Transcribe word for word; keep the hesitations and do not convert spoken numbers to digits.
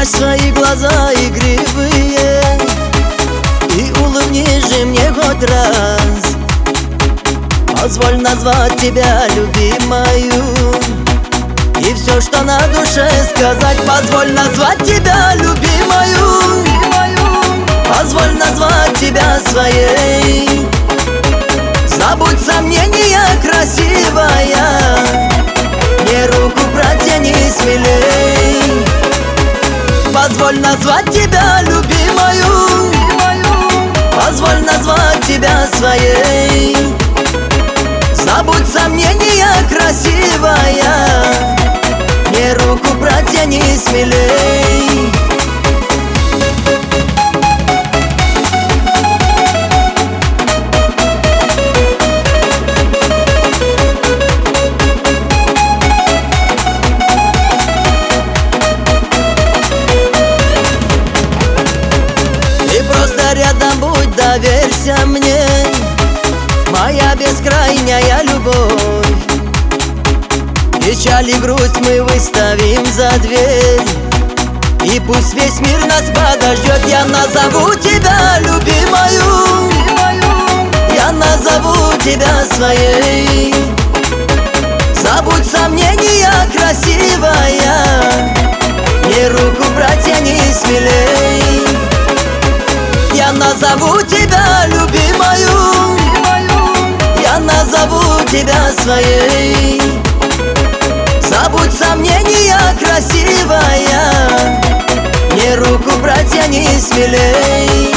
спрячь свои глаза игривые и улыбнись же мне хоть раз. Позволь назвать тебя любимою и все, что на душе сказать. Позволь назвать тебя любимою, позволь назвать тебя своей. Забудь сомнения, красивая, мне руку протяни смелей. Позволь назвать тебя любимою, позволь назвать тебя своей. Забудь сомнения, красивая, мне руку протяни смелей. Рядом будь, доверься мне, моя бескрайняя любовь. Печаль и грусть мы выставим за дверь, и пусть весь мир нас подождет. Я назову тебя любимою, я назову тебя своей. Забудь сомнения, красивая, мне руку протяни смелей. Я назову тебя любимою, я назову тебя своей. Забудь сомнения, красивая, мне руку протяни смелей.